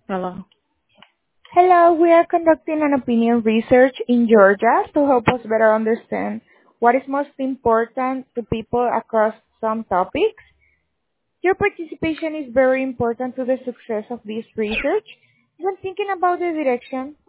Hello. Hello, we are conducting an opinion research in Georgia to help us better understand what is most important to people across some topics. Your participation is very important to the success of this research. When thinking about the direction